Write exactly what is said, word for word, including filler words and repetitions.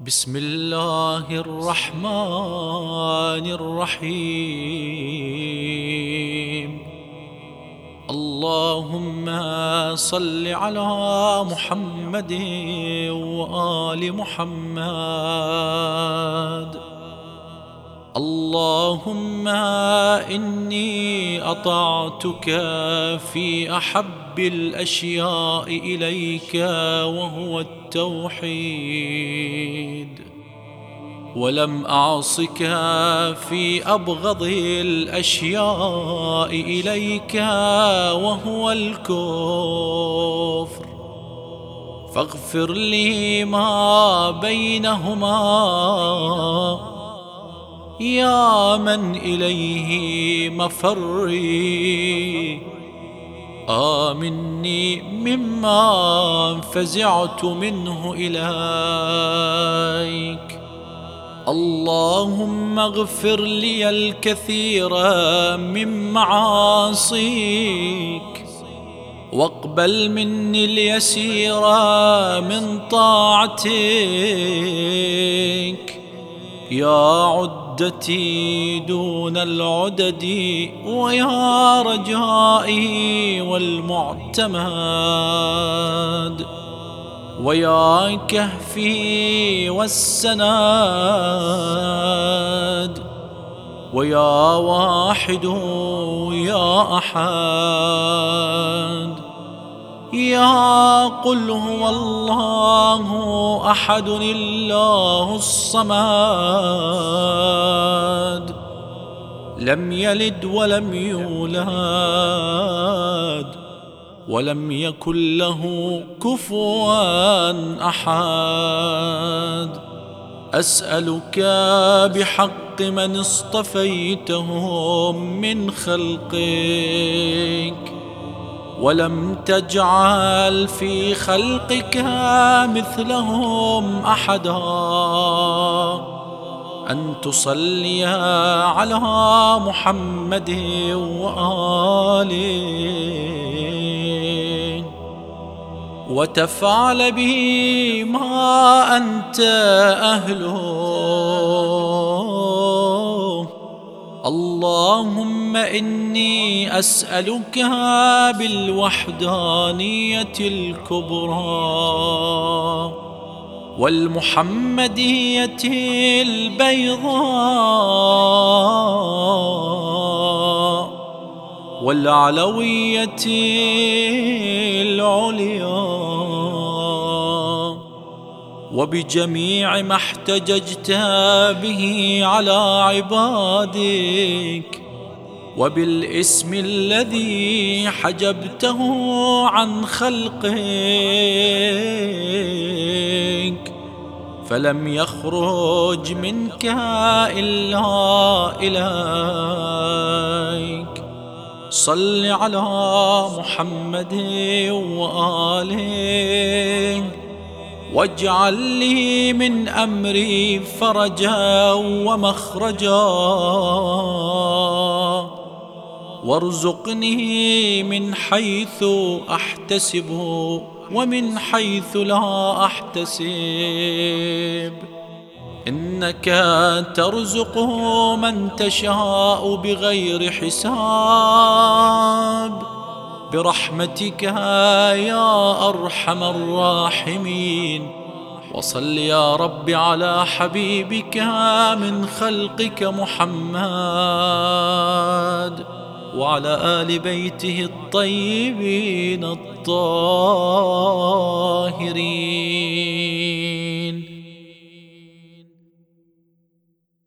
بسم الله الرحمن الرحيم. اللهم صل على محمد وآل محمد. اللهم إني أطعتك في أحب الأشياء إليك وهو التوحيد، ولم أعصك في أبغض الأشياء إليك وهو الكفر، فاغفر لي ما بينهما يا من إليه مفري. آمني مما فزعت منه إليك. اللهم اغفر لي الكثير من معاصيك، واقبل مني اليسير من طاعتك. يا عدتي دون العدد، ويا رجائي والمعتمد، ويا كهفي والسند، ويا واحد يا أحد. يا قل هو الله أحد الله الصمد، لم يلد ولم يولد ولم يكن له كفوا أحد. أسألك بحق من اصطفيتهم من خلقك ولم تجعل في خلقك مثلهم أحدا، أن تصلي على محمد وآله، وتفعل به ما أنت أهله. اللهم إني أسألك بالوحدانية الكبرى والمحمدية البيضاء والعلوية العليا، وبجميع ما احتججت به على عبادك، وبالاسم الذي حجبته عن خلقك فلم يخرج منك إلا إليك. صل على محمد وآله، واجعل لي من أمري فرجا ومخرجا، وارزقني من حيث أحتسب ومن حيث لا أحتسب، إنك ترزق من تشاء بغير حساب، برحمتك يا أرحم الراحمين. وصل يا رب على حبيبك من خلقك محمد وعلى آل بيته الطيبين الطاهرين.